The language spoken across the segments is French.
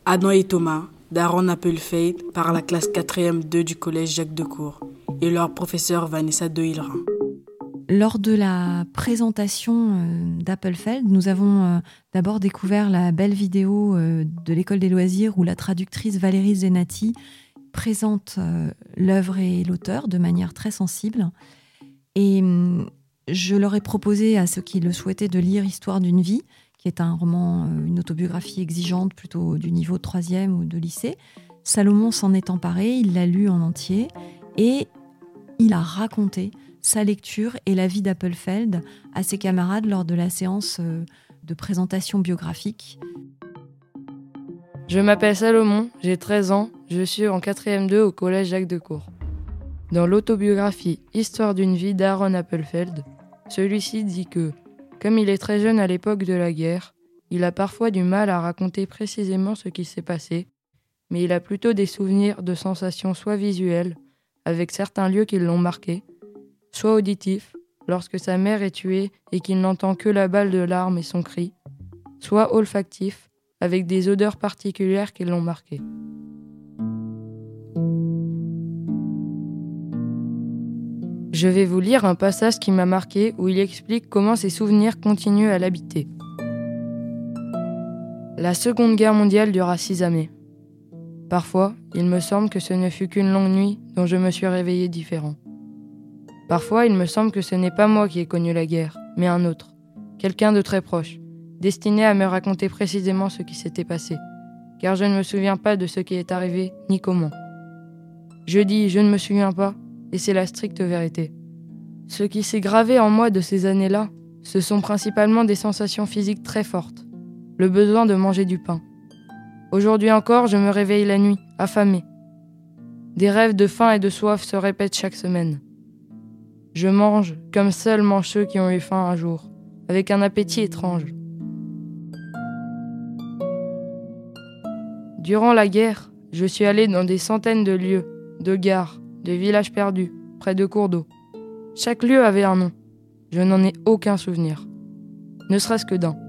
Adam et Thomas, d'Aaron Appelfeld, par la classe 4e 2 du collège Jacques Decour et leur professeur Vanessa Dehillerin. Lors de la présentation d'Appelfeld, nous avons d'abord découvert la belle vidéo de l'École des loisirs où la traductrice Valérie Zenati présente l'œuvre et l'auteur de manière très sensible. Et je leur ai proposé à ceux qui le souhaitaient de lire Histoire d'une vie, qui est un roman, une autobiographie exigeante, plutôt du niveau de 3e ou de lycée. Salomon s'en est emparé, il l'a lu en entier et il a raconté sa lecture et la vie d'Appelfeld à ses camarades lors de la séance de présentation biographique. Je m'appelle Salomon, j'ai 13 ans, je suis en 4e 2 au collège Jacques Decour. Dans l'autobiographie Histoire d'une vie d'Aaron Appelfeld, celui-ci dit que, comme il est très jeune à l'époque de la guerre, il a parfois du mal à raconter précisément ce qui s'est passé, mais il a plutôt des souvenirs de sensations soit visuelles, avec certains lieux qui l'ont marqué, soit auditifs, lorsque sa mère est tuée et qu'il n'entend que la balle de l'arme et son cri, soit olfactifs, avec des odeurs particulières qui l'ont marqué. Je vais vous lire un passage qui m'a marqué où il explique comment ses souvenirs continuent à l'habiter. La Seconde Guerre mondiale dura 6 années. Parfois, il me semble que ce ne fut qu'une longue nuit dont je me suis réveillé différent. Parfois, il me semble que ce n'est pas moi qui ai connu la guerre, mais un autre, quelqu'un de très proche, destiné à me raconter précisément ce qui s'était passé, car je ne me souviens pas de ce qui est arrivé, ni comment. Je dis « je ne me souviens pas », et c'est la stricte vérité. Ce qui s'est gravé en moi de ces années-là, ce sont principalement des sensations physiques très fortes, le besoin de manger du pain. Aujourd'hui encore, je me réveille la nuit, affamé. Des rêves de faim et de soif se répètent chaque semaine. Je mange comme seuls mangent ceux qui ont eu faim un jour, avec un appétit étrange. Durant la guerre, je suis allé dans des centaines de lieux, de gares, de villages perdus, près de cours d'eau. Chaque lieu avait un nom. Je n'en ai aucun souvenir. Ne serait-ce que d'un.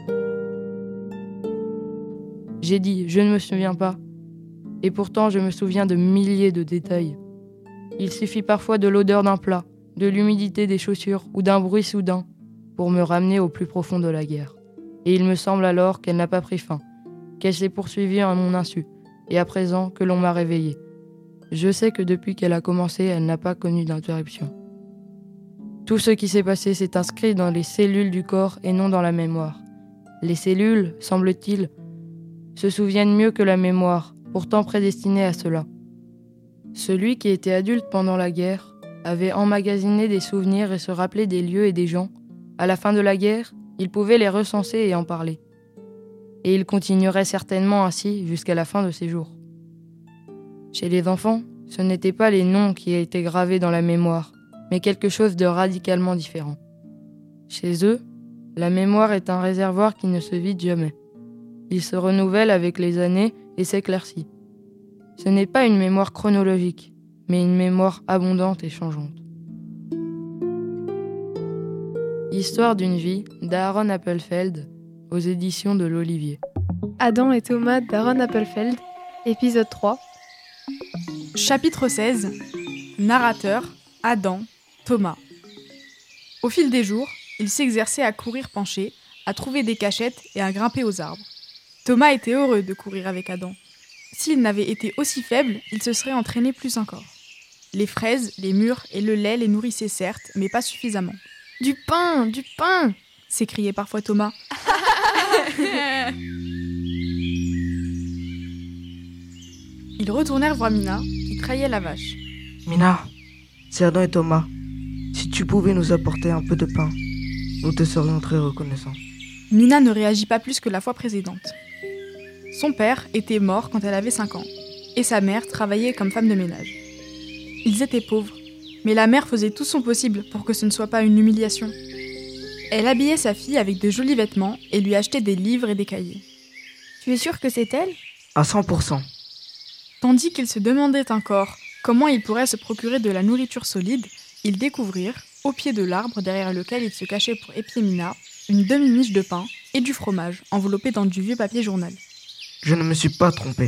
J'ai dit, je ne me souviens pas. Et pourtant, je me souviens de milliers de détails. Il suffit parfois de l'odeur d'un plat, de l'humidité des chaussures ou d'un bruit soudain pour me ramener au plus profond de la guerre. Et il me semble alors qu'elle n'a pas pris fin, qu'elle s'est poursuivie à mon insu, et à présent que l'on m'a réveillée. Je sais que depuis qu'elle a commencé, elle n'a pas connu d'interruption. Tout ce qui s'est passé s'est inscrit dans les cellules du corps et non dans la mémoire. Les cellules, semble-t-il, se souviennent mieux que la mémoire, pourtant prédestinées à cela. Celui qui était adulte pendant la guerre avait emmagasiné des souvenirs et se rappelait des lieux et des gens. À la fin de la guerre, il pouvait les recenser et en parler. Et il continuerait certainement ainsi jusqu'à la fin de ses jours. Chez les enfants, ce n'étaient pas les noms qui étaient gravés dans la mémoire, mais quelque chose de radicalement différent. Chez eux, la mémoire est un réservoir qui ne se vide jamais. Il se renouvelle avec les années et s'éclaircit. Ce n'est pas une mémoire chronologique, mais une mémoire abondante et changeante. Histoire d'une vie d'Aaron Appelfeld, aux éditions de l'Olivier. Adam et Thomas d'Aaron Appelfeld, épisode 3. Chapitre 16. Narrateur, Adam, Thomas. Au fil des jours, il s'exerçait à courir penché, à trouver des cachettes et à grimper aux arbres. Thomas était heureux de courir avec Adam. S'il n'avait été aussi faible, il se serait entraîné plus encore. Les fraises, les mûres et le lait les nourrissaient certes, mais pas suffisamment. « Du pain, du pain !» s'écriait parfois Thomas. Ils retournèrent voir Mina, qui trahait la vache. Mina, c'est Adam et Thomas. Si tu pouvais nous apporter un peu de pain, nous te serions très reconnaissants. Mina ne réagit pas plus que la fois précédente. Son père était mort quand elle avait 5 ans, et sa mère travaillait comme femme de ménage. Ils étaient pauvres, mais la mère faisait tout son possible pour que ce ne soit pas une humiliation. Elle habillait sa fille avec de jolis vêtements et lui achetait des livres et des cahiers. « Tu es sûre que c'est elle ?» À 100%. Tandis qu'ils se demandaient encore comment ils pourraient se procurer de la nourriture solide, ils découvrirent, au pied de l'arbre derrière lequel ils se cachaient pour épier Mina, une demi-miche de pain et du fromage enveloppé dans du vieux papier journal. Je ne me suis pas trompé.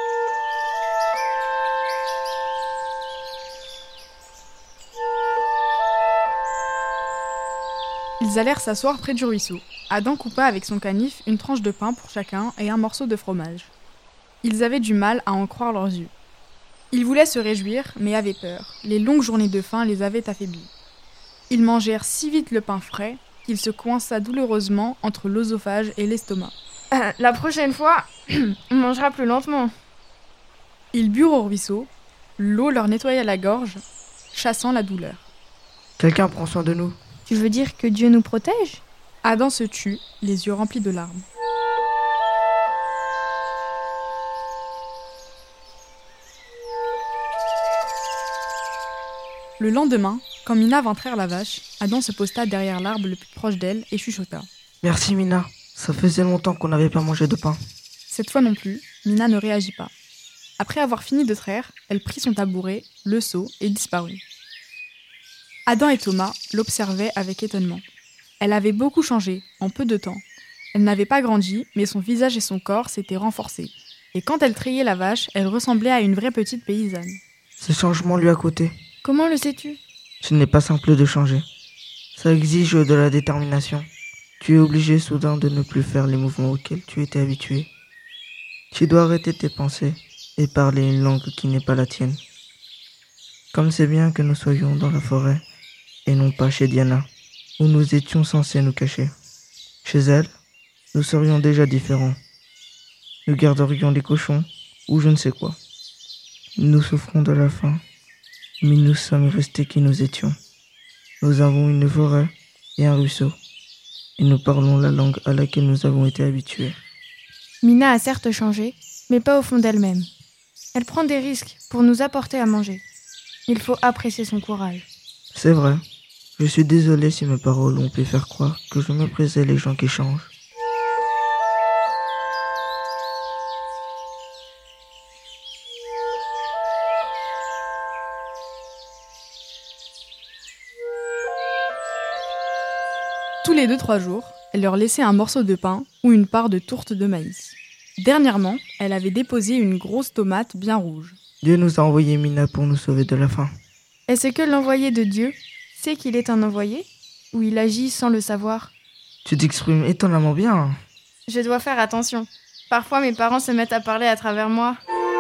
Ils allèrent s'asseoir près du ruisseau. Adam coupa avec son canif une tranche de pain pour chacun et un morceau de fromage. Ils avaient du mal à en croire leurs yeux. Ils voulaient se réjouir, mais avaient peur. Les longues journées de faim les avaient affaiblis. Ils mangèrent si vite le pain frais qu'il se coinça douloureusement entre l'œsophage et l'estomac. La prochaine fois, on mangera plus lentement. Ils burent au ruisseau. L'eau leur nettoya la gorge, chassant la douleur. Quelqu'un prend soin de nous. Tu veux dire que Dieu nous protège? Adam se tut, les yeux remplis de larmes. Le lendemain, quand Mina vint traire la vache, Adam se posta derrière l'arbre le plus proche d'elle et chuchota. Merci Mina, ça faisait longtemps qu'on n'avait pas mangé de pain. Cette fois non plus, Mina ne réagit pas. Après avoir fini de traire, elle prit son tabouret, le seau et disparut. Adam et Thomas l'observaient avec étonnement. Elle avait beaucoup changé, en peu de temps. Elle n'avait pas grandi, mais son visage et son corps s'étaient renforcés. Et quand elle trayait la vache, elle ressemblait à une vraie petite paysanne. Ce changement lui a coûté. Comment le sais-tu? Ce n'est pas simple de changer. Ça exige de la détermination. Tu es obligé soudain de ne plus faire les mouvements auxquels tu étais habitué. Tu dois arrêter tes pensées et parler une langue qui n'est pas la tienne. Comme c'est bien que nous soyons dans la forêt et non pas chez Diana, où nous étions censés nous cacher. Chez elle, nous serions déjà différents. Nous garderions les cochons ou je ne sais quoi. Nous souffrons de la faim, mais nous sommes restés qui nous étions. Nous avons une forêt et un ruisseau, et nous parlons la langue à laquelle nous avons été habitués. Mina a certes changé, mais pas au fond d'elle-même. Elle prend des risques pour nous apporter à manger. Il faut apprécier son courage. C'est vrai. Je suis désolé si mes paroles ont pu faire croire que je méprisais les gens qui changent. Tous les 2-3 jours, elle leur laissait un morceau de pain ou une part de tourte de maïs. Dernièrement, elle avait déposé une grosse tomate bien rouge. Dieu nous a envoyé Mina pour nous sauver de la faim. Est-ce que l'envoyé de Dieu sait qu'il est un envoyé? Ou il agit sans le savoir? Tu t'exprimes étonnamment bien. Je dois faire attention. Parfois mes parents se mettent à parler à travers moi.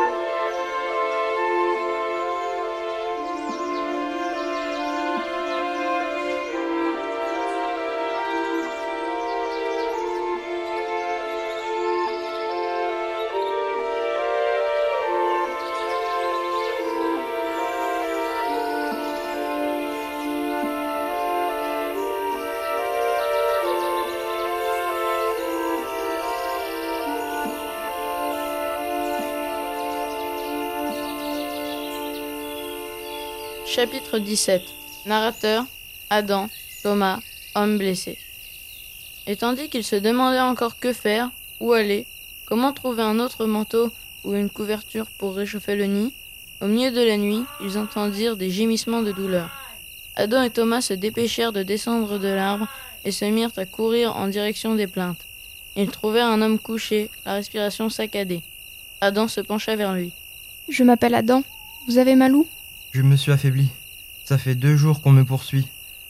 Chapitre 17. Narrateur, Adam, Thomas, homme blessé. Et tandis qu'ils se demandaient encore que faire, où aller, comment trouver un autre manteau ou une couverture pour réchauffer le nid, au milieu de la nuit, ils entendirent des gémissements de douleur. Adam et Thomas se dépêchèrent de descendre de l'arbre et se mirent à courir en direction des plaintes. Ils trouvèrent un homme couché, la respiration saccadée. Adam se pencha vers lui. Je m'appelle Adam. Vous avez mal où? Je me suis affaibli. Ça fait 2 jours qu'on me poursuit.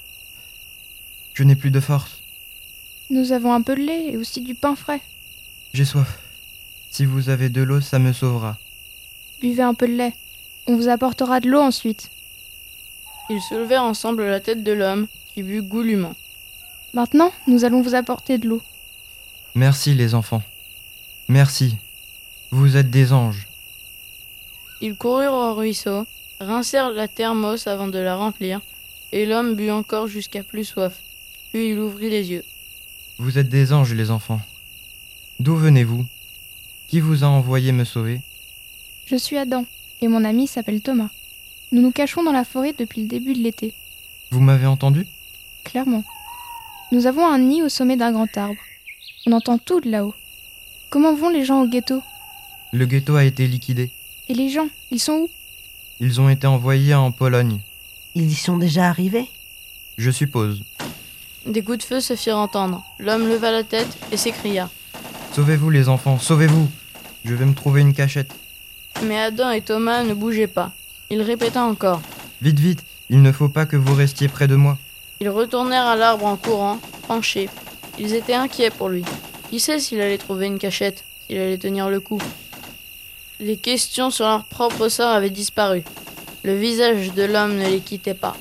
Je n'ai plus de force. Nous avons un peu de lait et aussi du pain frais. J'ai soif. Si vous avez de l'eau, ça me sauvera. Buvez un peu de lait. On vous apportera de l'eau ensuite. Ils soulevèrent ensemble la tête de l'homme, qui but goulûment. Maintenant, nous allons vous apporter de l'eau. Merci les enfants. Merci. Vous êtes des anges. Ils coururent au ruisseau, rincèrent la thermos avant de la remplir, et l'homme but encore jusqu'à plus soif. Puis il ouvrit les yeux. Vous êtes des anges les enfants. D'où venez-vous? Qui vous a envoyé me sauver? Je suis Adam, et mon ami s'appelle Thomas. Nous nous cachons dans la forêt depuis le début de l'été. Vous m'avez entendu? Clairement. Nous avons un nid au sommet d'un grand arbre. On entend tout de là-haut. Comment vont les gens au ghetto? Le ghetto a été liquidé. Et les gens, ils sont où? Ils ont été envoyés en Pologne. Ils y sont déjà arrivés? Je suppose. Des coups de feu se firent entendre. L'homme leva la tête et s'écria. Sauvez-vous les enfants, sauvez-vous! Je vais me trouver une cachette. Mais Adam et Thomas ne bougeaient pas. Il répéta encore. Vite, vite, il ne faut pas que vous restiez près de moi. Ils retournèrent à l'arbre en courant, penchés. Ils étaient inquiets pour lui. Qui sait s'il allait trouver une cachette, s'il allait tenir le coup. Les questions sur leur propre sort avaient disparu. Le visage de l'homme ne les quittait pas.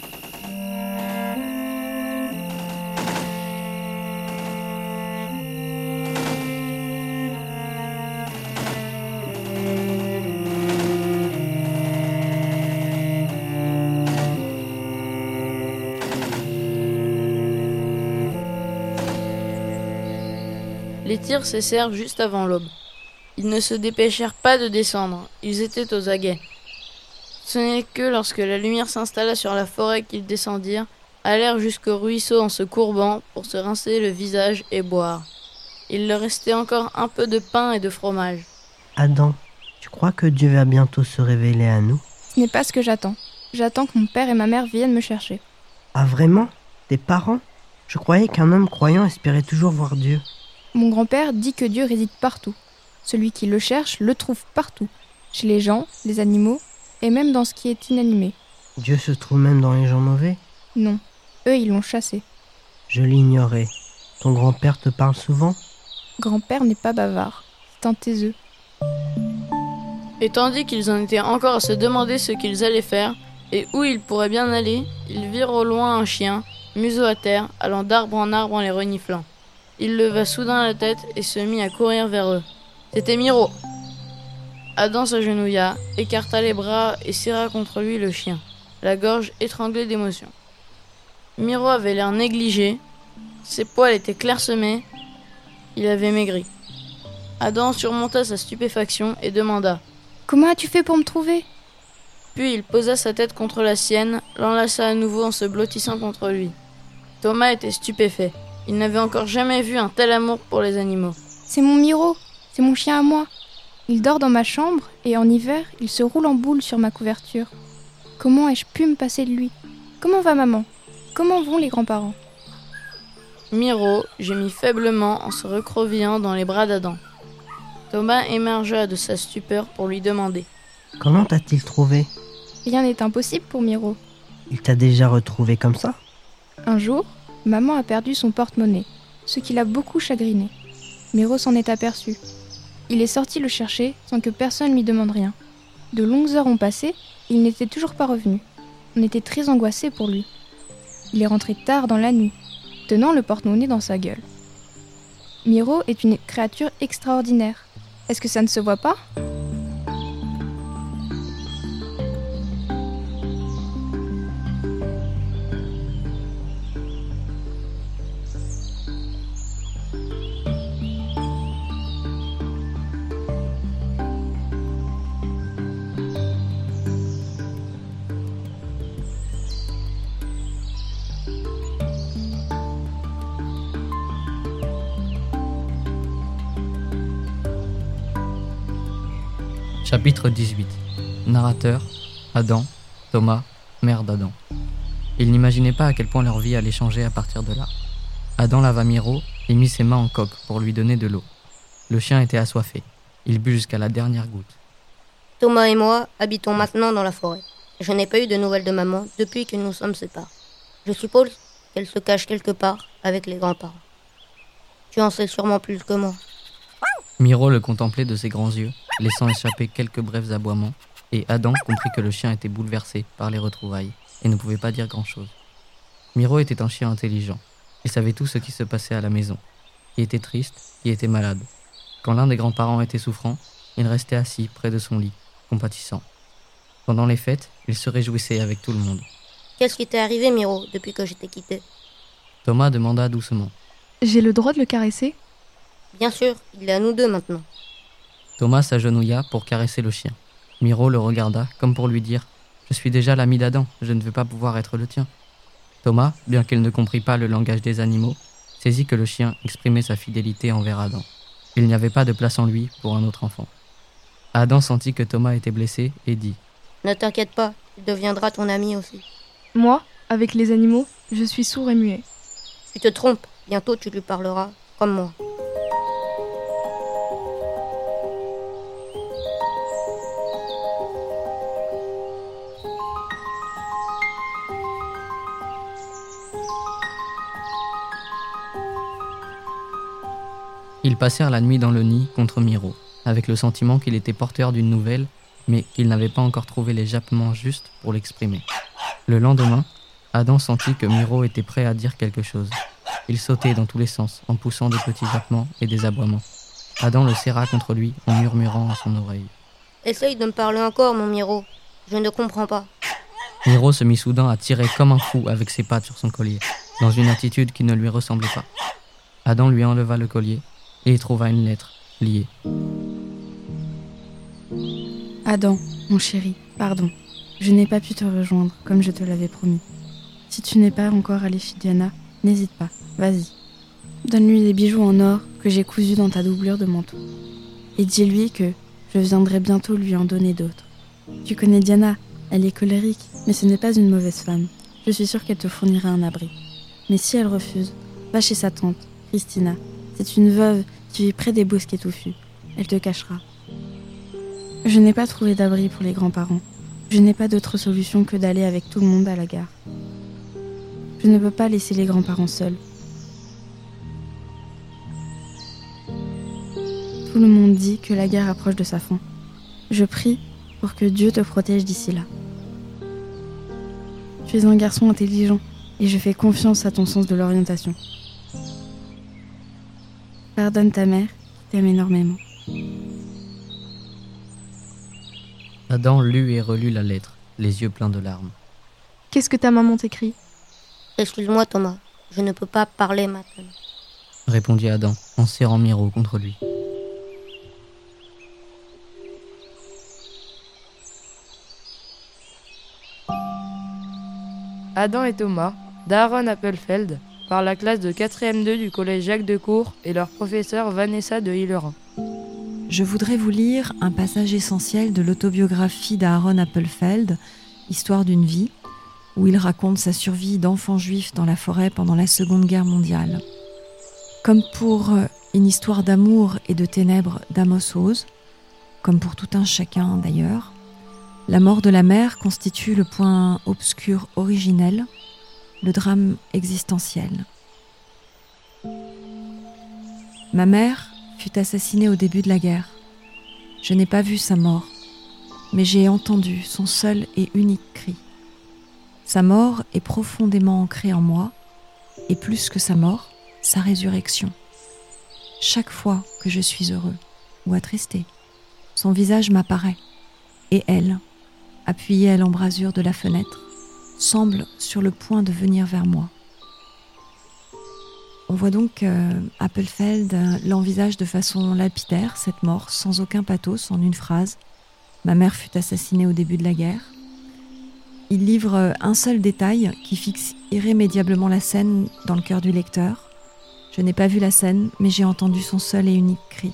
Les tirs cessèrent juste avant l'aube. Ils ne se dépêchèrent pas de descendre, ils étaient aux aguets. Ce n'est que lorsque la lumière s'installa sur la forêt qu'ils descendirent, allèrent jusqu'au ruisseau en se courbant pour se rincer le visage et boire. Il leur restait encore un peu de pain et de fromage. Adam, tu crois que Dieu va bientôt se révéler à nous? Ce n'est pas ce que j'attends. J'attends que mon père et ma mère viennent me chercher. Ah vraiment? Tes parents? Je croyais qu'un homme croyant espérait toujours voir Dieu. Mon grand-père dit que Dieu réside partout. Celui qui le cherche le trouve partout. Chez les gens, les animaux, et même dans ce qui est inanimé. Dieu se trouve même dans les gens mauvais? Non, eux ils l'ont chassé. Je l'ignorais. Ton grand-père te parle souvent? Grand-père n'est pas bavard, c'est un taiseux. Et tandis qu'ils en étaient encore à se demander ce qu'ils allaient faire et où ils pourraient bien aller, ils virent au loin un chien, museau à terre, allant d'arbre en les reniflant. Il leva soudain la tête et se mit à courir vers eux. C'était Miro. Adam s'agenouilla, écarta les bras et serra contre lui le chien, la gorge étranglée d'émotion. Miro avait l'air négligé, ses poils étaient clairsemés, il avait maigri. Adam surmonta sa stupéfaction et demanda « Comment as-tu fait pour me trouver ?» Puis il posa sa tête contre la sienne, l'enlaça à nouveau en se blottissant contre lui. Thomas était stupéfait. Il n'avait encore jamais vu un tel amour pour les animaux. « C'est mon Miro, c'est mon chien à moi. Il dort dans ma chambre et en hiver, il se roule en boule sur ma couverture. Comment ai-je pu me passer de lui? Comment va maman? Comment vont les grands-parents ?» Miro gémit faiblement en se recroquevillant dans les bras d'Adam. Thomas émergea de sa stupeur pour lui demander « Comment t'a-t-il trouvé ?» Rien n'est impossible pour Miro. Il t'a déjà retrouvé comme ça? Un jour, maman a perdu son porte-monnaie, ce qui l'a beaucoup chagriné. Miro s'en est aperçu. Il est sorti le chercher sans que personne lui demande rien. De longues heures ont passé et il n'était toujours pas revenu. On était très angoissés pour lui. Il est rentré tard dans la nuit, tenant le porte-monnaie dans sa gueule. Miro est une créature extraordinaire. Est-ce que ça ne se voit pas ? Chapitre 18. Narrateur, Adam, Thomas, mère d'Adam. Ils n'imaginaient pas à quel point leur vie allait changer à partir de là. Adam lava Miro et mit ses mains en coque pour lui donner de l'eau. Le chien était assoiffé. Il but jusqu'à la dernière goutte. Thomas et moi habitons maintenant dans la forêt. Je n'ai pas eu de nouvelles de maman depuis que nous sommes séparés. Je suppose qu'elle se cache quelque part avec les grands-parents. Tu en sais sûrement plus que moi. Miro le contemplait de ses grands yeux, laissant échapper quelques brefs aboiements, et Adam comprit que le chien était bouleversé par les retrouvailles et ne pouvait pas dire grand-chose. Miro était un chien intelligent. Il savait tout ce qui se passait à la maison, qui était triste, qui était malade. Quand l'un des grands-parents était souffrant, il restait assis près de son lit, compatissant. Pendant les fêtes, il se réjouissait avec tout le monde. Qu'est-ce qui t'est arrivé, Miro, depuis que je t'ai quitté? Thomas demanda doucement. J'ai le droit de le caresser? Bien sûr, il est à nous deux maintenant. Thomas s'agenouilla pour caresser le chien. Miro le regarda comme pour lui dire « Je suis déjà l'ami d'Adam, je ne veux pas pouvoir être le tien. » Thomas, bien qu'il ne comprit pas le langage des animaux, saisit que le chien exprimait sa fidélité envers Adam. Il n'y avait pas de place en lui pour un autre enfant. Adam sentit que Thomas était blessé et dit « Ne t'inquiète pas, il deviendra ton ami aussi. » Moi, avec les animaux, je suis sourd et muet. Tu te trompes, bientôt tu lui parleras comme moi. passèrent la nuit dans le nid contre Miro, avec le sentiment qu'il était porteur d'une nouvelle, mais qu'il n'avait pas encore trouvé les jappements justes pour l'exprimer. Le lendemain, Adam sentit que Miro était prêt à dire quelque chose. Il sautait dans tous les sens, en poussant des petits jappements et des aboiements. Adam le serra contre lui en murmurant à son oreille. « Essaye de me parler encore, mon Miro. Je ne comprends pas. » Miro se mit soudain à tirer comme un fou avec ses pattes sur son collier, dans une attitude qui ne lui ressemblait pas. Adam lui enleva le collier et y trouva une lettre, liée. Adam, mon chéri, pardon. Je n'ai pas pu te rejoindre, comme je te l'avais promis. Si tu n'es pas encore allé chez Diana, n'hésite pas, vas-y. Donne-lui les bijoux en or que j'ai cousus dans ta doublure de manteau. Et dis-lui que je viendrai bientôt lui en donner d'autres. Tu connais Diana, elle est colérique, mais ce n'est pas une mauvaise femme. Je suis sûre qu'elle te fournira un abri. Mais si elle refuse, va chez sa tante, Christina. C'est une veuve qui vit près des bosquets touffus. Elle te cachera. Je n'ai pas trouvé d'abri pour les grands-parents. Je n'ai pas d'autre solution que d'aller avec tout le monde à la gare. Je ne peux pas laisser les grands-parents seuls. Tout le monde dit que la gare approche de sa fin. Je prie pour que Dieu te protège d'ici là. Tu es un garçon intelligent et je fais confiance à ton sens de l'orientation. Pardonne ta mère, qui t'aime énormément. Adam lut et relut la lettre, les yeux pleins de larmes. Qu'est-ce que ta maman t'écrit ? Excuse-moi, Thomas. Je ne peux pas parler maintenant. Répondit Adam, en serrant Miro contre lui. Adam et Thomas, d'Aaron Appelfeld, par la classe de 4e 2 du collège Jacques Decour et leur professeure Vanessa de Hillerin. Je voudrais vous lire un passage essentiel de l'autobiographie d'Aaron Appelfeld, Histoire d'une vie, où il raconte sa survie d'enfant juif dans la forêt pendant la Seconde Guerre mondiale. Comme pour une histoire d'amour et de ténèbres d'Amos Oz, comme pour tout un chacun d'ailleurs, la mort de la mère constitue le point obscur originel, le drame existentiel. Ma mère fut assassinée au début de la guerre. Je n'ai pas vu sa mort, mais j'ai entendu son seul et unique cri. Sa mort est profondément ancrée en moi, et plus que sa mort, sa résurrection. Chaque fois que je suis heureux ou attristé, son visage m'apparaît, et elle, appuyée à l'embrasure de la fenêtre, semble sur le point de venir vers moi. On voit donc Appelfeld l'envisage de façon lapidaire, cette mort, sans aucun pathos, en une phrase. Ma mère fut assassinée au début de la guerre. Il livre un seul détail qui fixe irrémédiablement la scène dans le cœur du lecteur. Je n'ai pas vu la scène, mais j'ai entendu son seul et unique cri.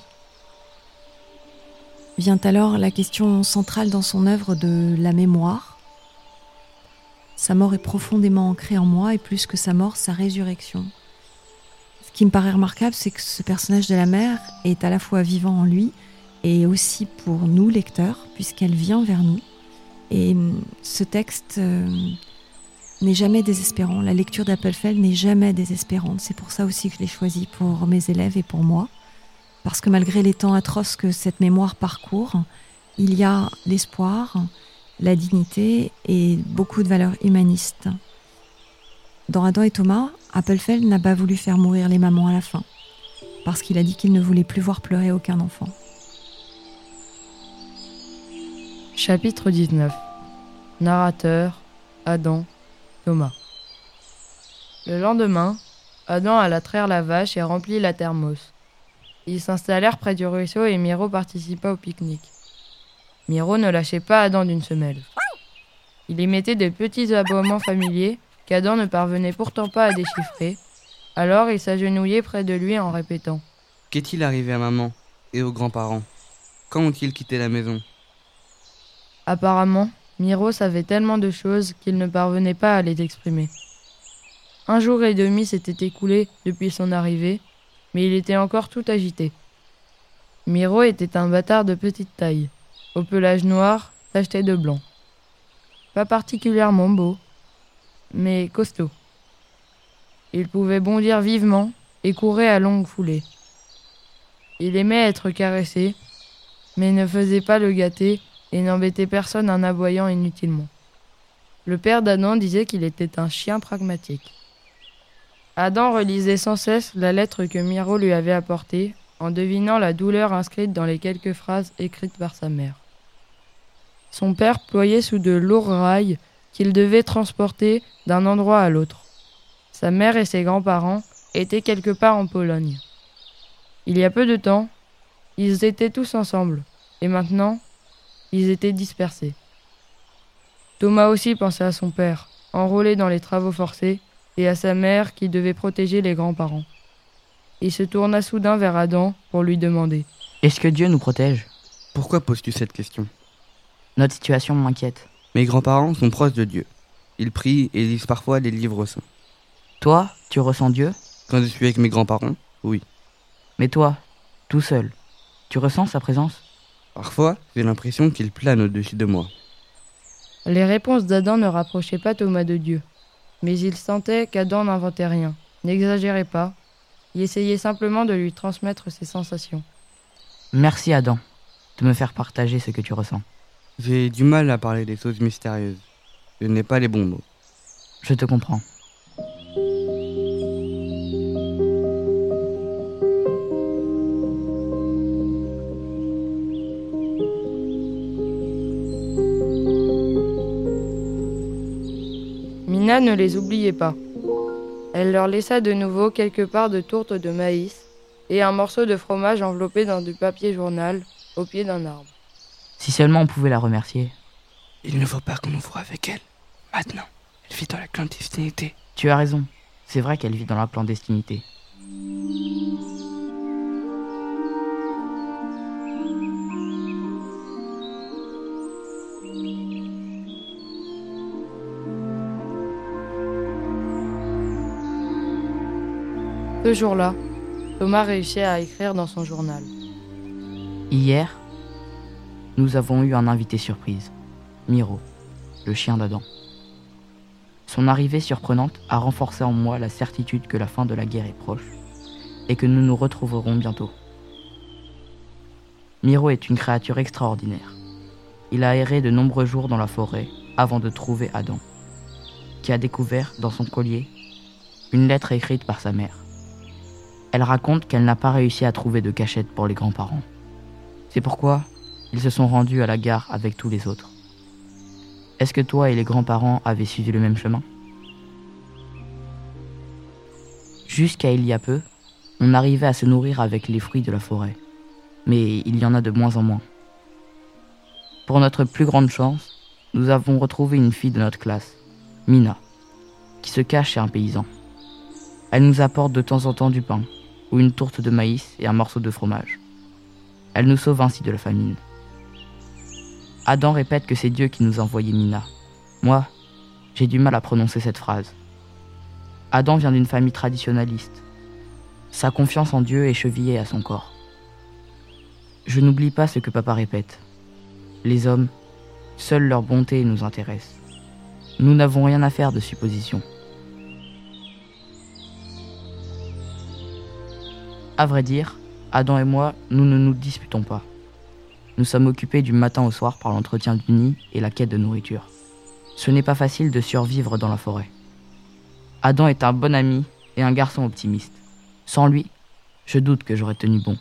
Vient alors la question centrale dans son œuvre de la mémoire. Sa mort est profondément ancrée en moi, et plus que sa mort, sa résurrection. Ce qui me paraît remarquable, c'est que ce personnage de la mère est à la fois vivant en lui et aussi pour nous, lecteurs, puisqu'elle vient vers nous. Et ce texte n'est jamais désespérant. La lecture d'Appelfeld n'est jamais désespérante. C'est pour ça aussi que je l'ai choisi pour mes élèves et pour moi. Parce que malgré les temps atroces que cette mémoire parcourt, il y a l'espoir, la dignité et beaucoup de valeurs humanistes. Dans Adam et Thomas, Appelfeld n'a pas voulu faire mourir les mamans à la fin, parce qu'il a dit qu'il ne voulait plus voir pleurer aucun enfant. Chapitre 19. Narrateur, Adam, Thomas. Le lendemain, Adam alla traire la vache et remplit la thermos. Ils s'installèrent près du ruisseau et Miro participa au pique-nique. Miro ne lâchait pas Adam d'une semelle. Il émettait de petits aboiements familiers qu'Adam ne parvenait pourtant pas à déchiffrer. Alors il s'agenouillait près de lui en répétant « Qu'est-il arrivé à maman et aux grands-parents? Quand ont-ils quitté la maison ?» Apparemment, Miro savait tellement de choses qu'il ne parvenait pas à les exprimer. 1 jour et demi s'était écoulé depuis son arrivée, mais il était encore tout agité. Miro était un bâtard de petite taille, au pelage noir tacheté de blanc. Pas particulièrement beau, mais costaud. Il pouvait bondir vivement et courait à longue foulée. Il aimait être caressé, mais ne faisait pas le gâter et n'embêtait personne en aboyant inutilement. Le père d'Adam disait qu'il était un chien pragmatique. Adam relisait sans cesse la lettre que Miro lui avait apportée, en devinant la douleur inscrite dans les quelques phrases écrites par sa mère. Son père ployait sous de lourds rails qu'il devait transporter d'un endroit à l'autre. Sa mère et ses grands-parents étaient quelque part en Pologne. Il y a peu de temps, ils étaient tous ensemble, et maintenant, ils étaient dispersés. Thomas aussi pensait à son père, enrôlé dans les travaux forcés, et à sa mère qui devait protéger les grands-parents. Il se tourna soudain vers Adam pour lui demander « Est-ce que Dieu nous protège ?» Pourquoi poses-tu cette question ? Notre situation m'inquiète. Mes grands-parents sont proches de Dieu. Ils prient et lisent parfois les livres saints. Toi, tu ressens Dieu ? Quand je suis avec mes grands-parents, oui. Mais toi, tout seul, tu ressens sa présence ? Parfois, j'ai l'impression qu'il plane au-dessus de moi. Les réponses d'Adam ne rapprochaient pas Thomas de Dieu. Mais il sentait qu'Adam n'inventait rien, n'exagérait pas. Il essayait simplement de lui transmettre ses sensations. Merci Adam, de me faire partager ce que tu ressens. J'ai du mal à parler des choses mystérieuses. Je n'ai pas les bons mots. Je te comprends. Mina ne les oubliait pas. Elle leur laissa de nouveau quelques parts de tourte de maïs et un morceau de fromage enveloppé dans du papier journal au pied d'un arbre. Si seulement on pouvait la remercier. Il ne faut pas qu'on nous voie avec elle. Maintenant, elle vit dans la clandestinité. Tu as raison. C'est vrai qu'elle vit dans la clandestinité. Ce jour-là, Thomas réussit à écrire dans son journal. Hier, nous avons eu un invité surprise, Miro, le chien d'Adam. Son arrivée surprenante a renforcé en moi la certitude que la fin de la guerre est proche et que nous nous retrouverons bientôt. Miro est une créature extraordinaire. Il a erré de nombreux jours dans la forêt avant de trouver Adam, qui a découvert dans son collier une lettre écrite par sa mère. Elle raconte qu'elle n'a pas réussi à trouver de cachette pour les grands-parents. C'est pourquoi ils se sont rendus à la gare avec tous les autres. Est-ce que toi et les grands-parents avez suivi le même chemin ? Jusqu'à il y a peu, on arrivait à se nourrir avec les fruits de la forêt. Mais il y en a de moins en moins. Pour notre plus grande chance, nous avons retrouvé une fille de notre classe, Mina, qui se cache chez un paysan. Elle nous apporte de temps en temps du pain, ou une tourte de maïs et un morceau de fromage. Elle nous sauve ainsi de la famine. Adam répète que c'est Dieu qui nous a envoyé Mina. Moi, j'ai du mal à prononcer cette phrase. Adam vient d'une famille traditionnaliste. Sa confiance en Dieu est chevillée à son corps. Je n'oublie pas ce que papa répète. Les hommes, seule leur bonté nous intéresse. Nous n'avons rien à faire de suppositions. À vrai dire, Adam et moi, nous ne nous disputons pas. Nous sommes occupés du matin au soir par l'entretien du nid et la quête de nourriture. Ce n'est pas facile de survivre dans la forêt. Adam est un bon ami et un garçon optimiste. Sans lui, je doute que j'aurais tenu bon.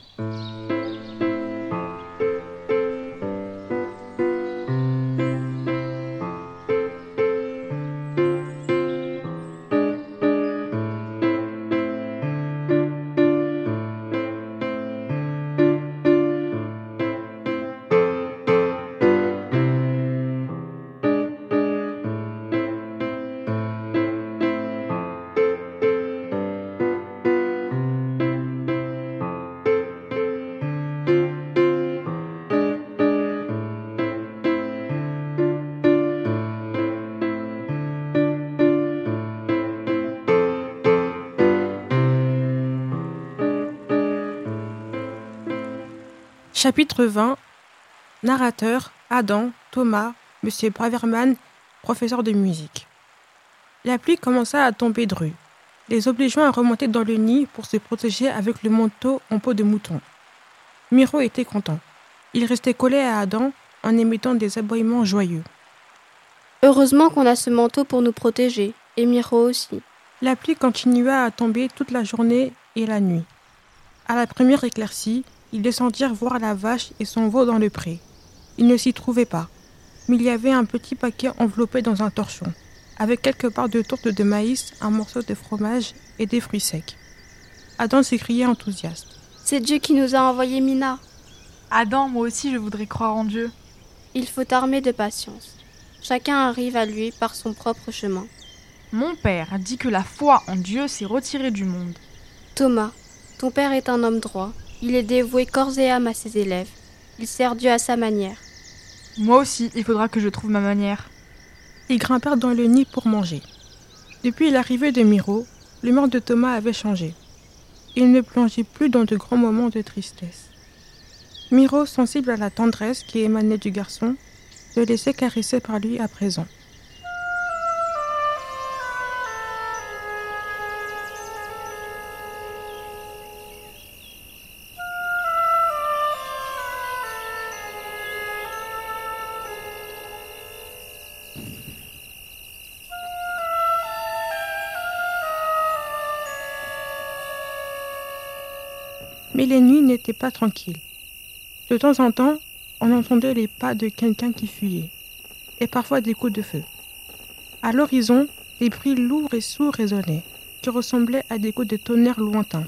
Chapitre 20. Narrateur, Adam, Thomas, Monsieur Braverman, professeur de musique. La pluie commença à tomber dru, les obligeant à remonter dans le nid pour se protéger avec le manteau en peau de mouton. Miro était content. Il restait collé à Adam en émettant des aboiements joyeux. Heureusement qu'on a ce manteau pour nous protéger, et Miro aussi. La pluie continua à tomber toute la journée et la nuit. À la première éclaircie, ils descendirent voir la vache et son veau dans le pré. Ils ne s'y trouvaient pas, mais il y avait un petit paquet enveloppé dans un torchon, avec quelques barres de tourte de maïs, un morceau de fromage et des fruits secs. Adam s'écriait enthousiaste. C'est Dieu qui nous a envoyé Mina. Adam, moi aussi je voudrais croire en Dieu. Il faut armer de patience. Chacun arrive à lui par son propre chemin. Mon père dit que la foi en Dieu s'est retirée du monde. Thomas, ton père est un homme droit. Il est dévoué corps et âme à ses élèves. Il sert Dieu à sa manière. Moi aussi, il faudra que je trouve ma manière. Ils grimpèrent dans le nid pour manger. Depuis l'arrivée de Miro, l'humeur de Thomas avait changé. Il ne plongeait plus dans de grands moments de tristesse. Miro, sensible à la tendresse qui émanait du garçon, se laissait caresser par lui à présent. Mais les nuits n'étaient pas tranquilles. De temps en temps, on entendait les pas de quelqu'un qui fuyait, et parfois des coups de feu. À l'horizon, des bruits lourds et sourds résonnaient, qui ressemblaient à des coups de tonnerre lointains.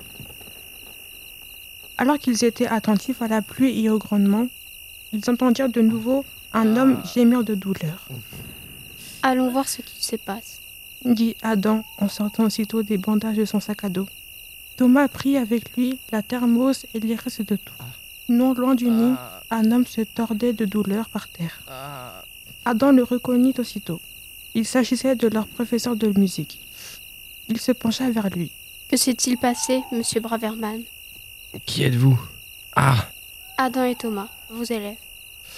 Alors qu'ils étaient attentifs à la pluie et au grondement, ils entendirent de nouveau un homme gémir de douleur. « Allons voir ce qui se passe, » dit Adam en sortant aussitôt des bandages de son sac à dos. Thomas prit avec lui la thermos et les restes de tout. Non loin du nid, un homme se tordait de douleur par terre. Adam le reconnut aussitôt. Il s'agissait de leur professeur de musique. Il se pencha vers lui. « Que s'est-il passé, monsieur Braverman ?»« Qui êtes-vous ? Ah !»« Adam et Thomas, vos élèves. »« Pardon. »«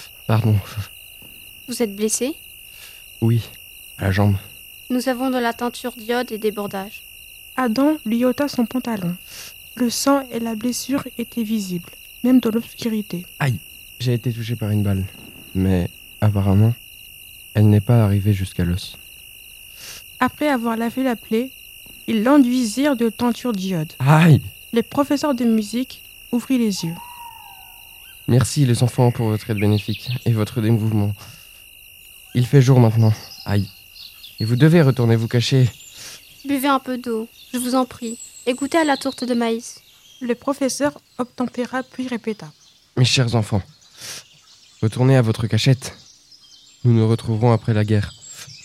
Vous êtes blessés ? » ?»« Oui, à la jambe. »« Nous avons de la teinture d'iode et des bordages. » Adam lui ôta son pantalon. Le sang et la blessure étaient visibles, même dans l'obscurité. Aïe, j'ai été touché par une balle. Mais apparemment, elle n'est pas arrivée jusqu'à l'os. Après avoir lavé la plaie, ils l'enduisirent de teinture d'iode. Aïe ! Le professeur de musique ouvrit les yeux. Merci les enfants pour votre aide bénéfique et votre démouvement. Il fait jour maintenant. Aïe. Et vous devez retourner vous cacher. Buvez un peu d'eau, je vous en prie, et goûtez à la tourte de maïs. Le professeur obtempéra puis répéta. Mes chers enfants, retournez à votre cachette. Nous nous retrouverons après la guerre. Ah !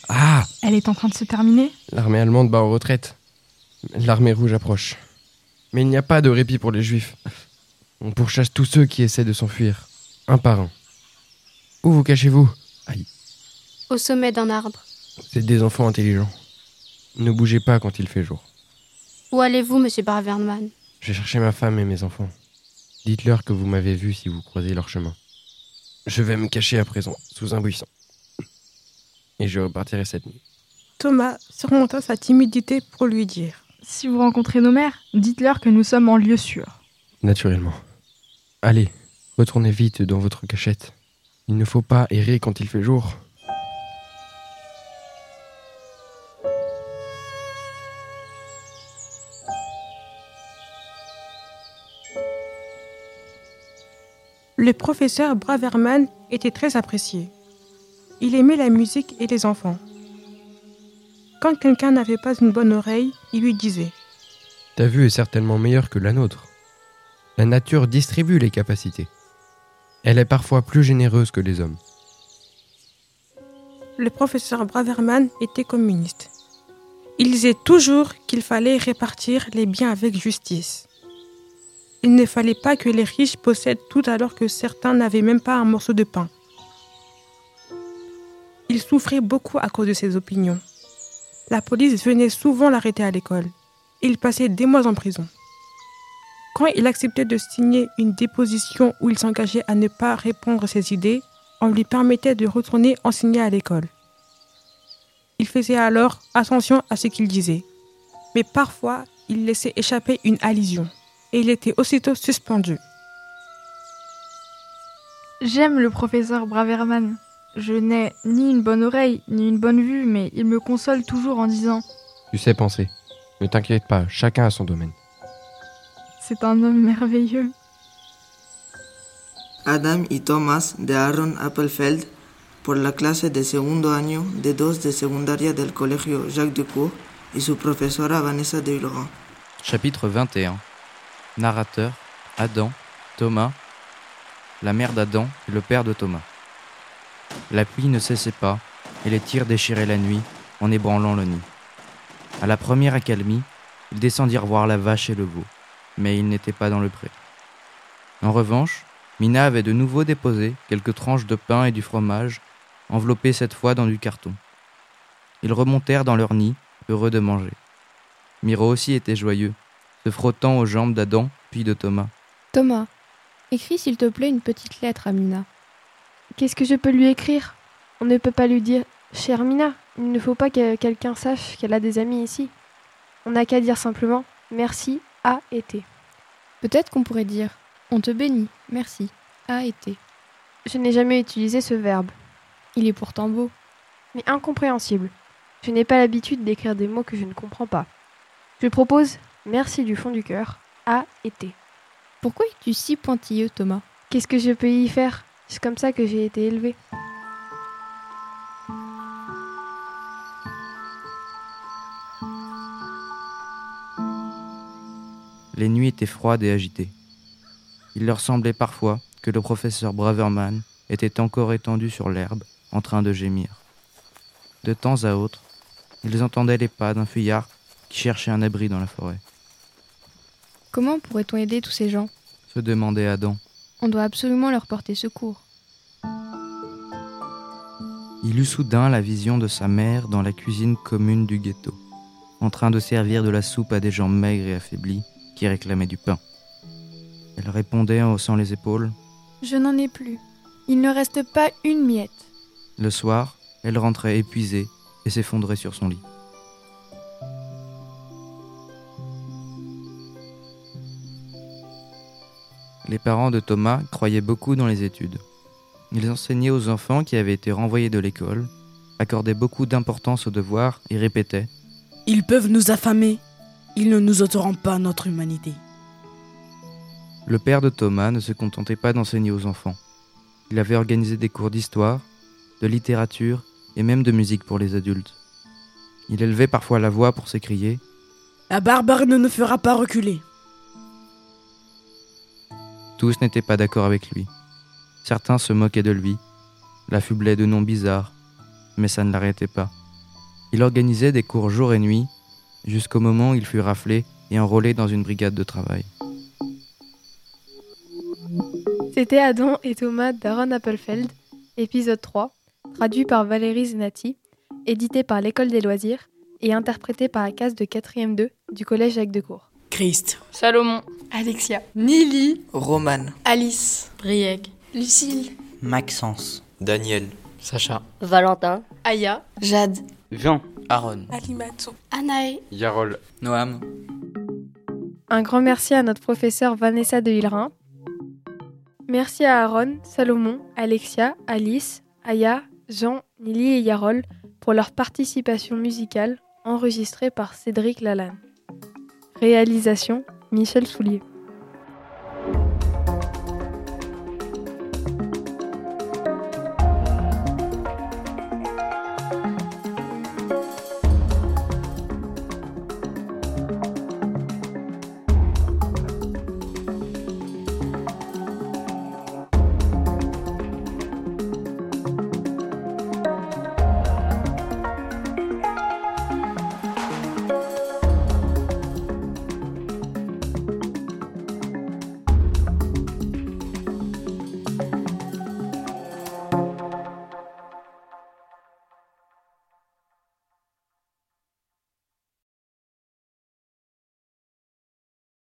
Elle est en train de se terminer ? L'armée allemande bat en retraite. L'armée rouge approche. Mais il n'y a pas de répit pour les juifs. On pourchasse tous ceux qui essaient de s'enfuir, un par un. Où vous cachez-vous ? Aïe. Au sommet d'un arbre. C'est des enfants intelligents. Ne bougez pas quand il fait jour. Où allez-vous, monsieur Braverman ? Je vais chercher ma femme et mes enfants. Dites-leur que vous m'avez vu si vous croisez leur chemin. Je vais me cacher à présent, sous un buisson. Et je repartirai cette nuit. Thomas surmonta sa timidité pour lui dire. Si vous rencontrez nos mères, dites-leur que nous sommes en lieu sûr. Naturellement. Allez, retournez vite dans votre cachette. Il ne faut pas errer quand il fait jour. Le professeur Braverman était très apprécié. Il aimait la musique et les enfants. Quand quelqu'un n'avait pas une bonne oreille, il lui disait « Ta vue est certainement meilleure que la nôtre. La nature distribue les capacités. Elle est parfois plus généreuse que les hommes. » Le professeur Braverman était communiste. Il disait toujours qu'il fallait répartir les biens avec justice. Il ne fallait pas que les riches possèdent tout alors que certains n'avaient même pas un morceau de pain. Il souffrait beaucoup à cause de ses opinions. La police venait souvent l'arrêter à l'école. Il passait des mois en prison. Quand il acceptait de signer une déposition où il s'engageait à ne pas répandre ses idées, on lui permettait de retourner enseigner à l'école. Il faisait alors attention à ce qu'il disait. Mais parfois, il laissait échapper une allusion. Et il était aussitôt suspendu. J'aime le professeur Braverman. Je n'ai ni une bonne oreille, ni une bonne vue, mais il me console toujours en disant Tu sais penser. Ne t'inquiète pas, chacun a son domaine. « C'est un homme merveilleux ». Adam y Thomas de Aaron Appelfeld por la clase de segundo año de 2 de secundaria del Colegio Jacques Decour y su profesora Vanessa de Hillerand. Chapitre 21. Narrateur, Adam, Thomas, la mère d'Adam et le père de Thomas. La pluie ne cessait pas, et les tirs déchiraient la nuit en ébranlant le nid. À la première accalmie, ils descendirent voir la vache et le veau, mais ils n'étaient pas dans le pré. En revanche, Mina avait de nouveau déposé quelques tranches de pain et du fromage, enveloppées cette fois dans du carton. Ils remontèrent dans leur nid, heureux de manger. Miro aussi était joyeux, se frottant aux jambes d'Adam puis de Thomas. Thomas, écris s'il te plaît une petite lettre à Mina. Qu'est-ce que je peux lui écrire ? On ne peut pas lui dire « Chère Mina, il ne faut pas que quelqu'un sache qu'elle a des amis ici. On n'a qu'à dire simplement « Merci, a été ». Peut-être qu'on pourrait dire « On te bénit, merci, a été ». Je n'ai jamais utilisé ce verbe. Il est pourtant beau. Mais incompréhensible. Je n'ai pas l'habitude d'écrire des mots que je ne comprends pas. Je propose « Merci du fond du cœur, a été ». Pourquoi es-tu si pointilleux, Thomas ? Qu'est-ce que je peux y faire ? C'est comme ça que j'ai été élevée. Les nuits étaient froides et agitées. Il leur semblait parfois que le professeur Braverman était encore étendu sur l'herbe, en train de gémir. De temps à autre, ils entendaient les pas d'un fuyard qui cherchait un abri dans la forêt. Comment pourrait-on aider tous ces gens ? Se demandait Adam. On doit absolument leur porter secours. Il eut soudain la vision de sa mère dans la cuisine commune du ghetto, en train de servir de la soupe à des gens maigres et affaiblis qui réclamaient du pain. Elle répondait en haussant les épaules. « Je n'en ai plus. Il ne reste pas une miette. » Le soir, elle rentrait épuisée et s'effondrait sur son lit. Les parents de Thomas croyaient beaucoup dans les études. Ils enseignaient aux enfants qui avaient été renvoyés de l'école, accordaient beaucoup d'importance aux devoirs et répétaient « Ils peuvent nous affamer, ils ne nous ôteront pas notre humanité. » Le père de Thomas ne se contentait pas d'enseigner aux enfants. Il avait organisé des cours d'histoire, de littérature et même de musique pour les adultes. Il élevait parfois la voix pour s'écrier « La barbarie ne nous fera pas reculer !» Tous n'étaient pas d'accord avec lui. Certains se moquaient de lui, l'affublaient de noms bizarres, mais ça ne l'arrêtait pas. Il organisait des cours jour et nuit, jusqu'au moment où il fut raflé et enrôlé dans une brigade de travail. C'était Adam et Thomas d'Aaron Appelfeld, épisode 3, traduit par Valérie Zenati, édité par l'École des loisirs et interprété par la classe de 4e 2 du Collège Jacques Decour. Christ, Salomon, Alexia, Nili, Roman, Alice, Brieg, Lucille, Maxence, Daniel, Sacha, Valentin, Aya, Jade, Jean, Aaron, Alimato, Anaë, Yarol, Noam. Un grand merci à notre professeure Vanessa de Hillerand. Merci à Aaron, Salomon, Alexia, Alice, Aya, Jean, Nili et Yarol pour leur participation musicale enregistrée par Cédric Lalanne. Réalisation Michel Soulier.